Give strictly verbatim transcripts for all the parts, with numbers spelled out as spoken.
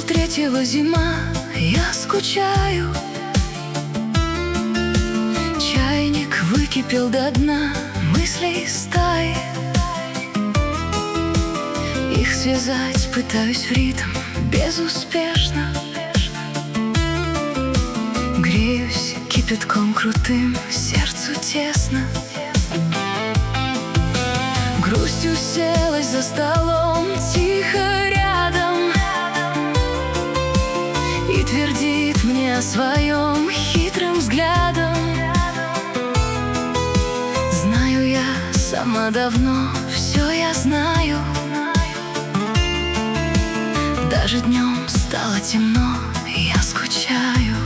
третьего зима, я скучаю. Чайник выкипел до дна мыслей стаи. Их связать пытаюсь в ритм безуспешно. Греюсь кипятком крутым, сердцу тесно. Грусть уселась за столом тихо рядом и твердит мне о своем хитрым взглядом. Знаю я сама давно, все я знаю. Даже днем стало темно, и я скучаю.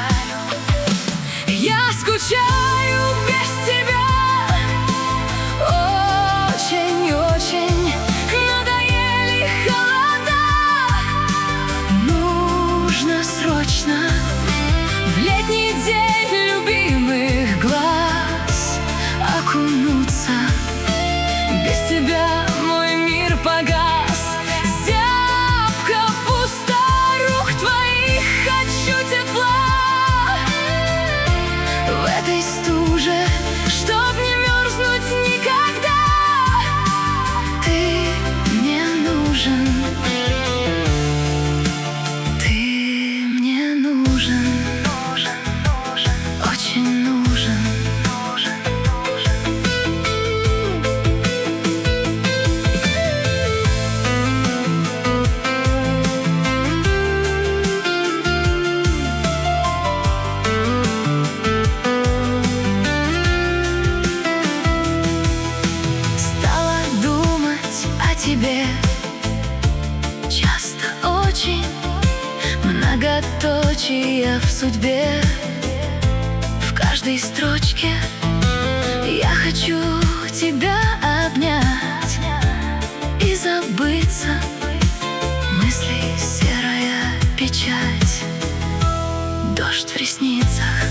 Я скучаю без тебя. Очень-очень надоели холода. Нужно срочно в летний день любимых глаз окунуться. Без тебя мой мир погас. Зябко, пусто рук твоих, хочу тепла. В этой стуже, чтоб не мерзнуть никогда, ты мне нужен. Ты мне нужен. Очень нужен. Тебе часто очень многоточия в судьбе. В каждой строчке я хочу тебя обнять и забыться. Мысли серая печать, дождь в ресницах.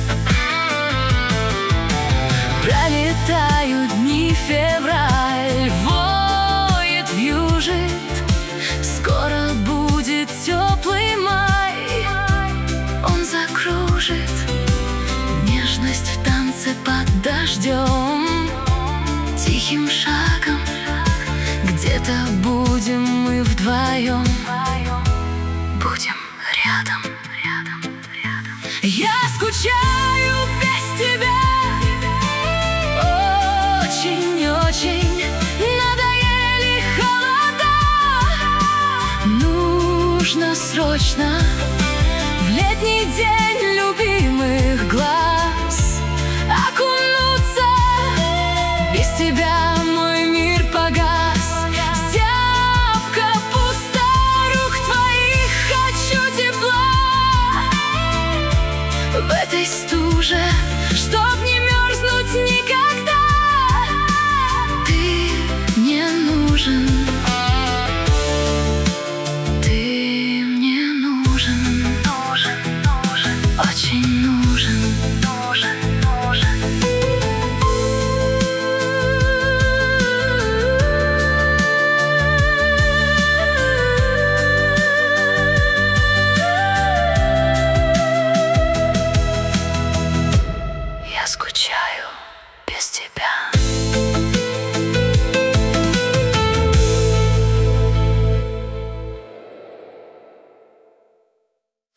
Пролетают дни, февраль вьюжит. Скоро будет теплый май, он закружит. Нежность в танце под дождем. Тихим шагом где-то будем мы вдвоем. Будем рядом. Я скучаю без тебя. Очень-очень надоели холода. Нужно срочно в летний день любимых глаз окунуться. Без тебя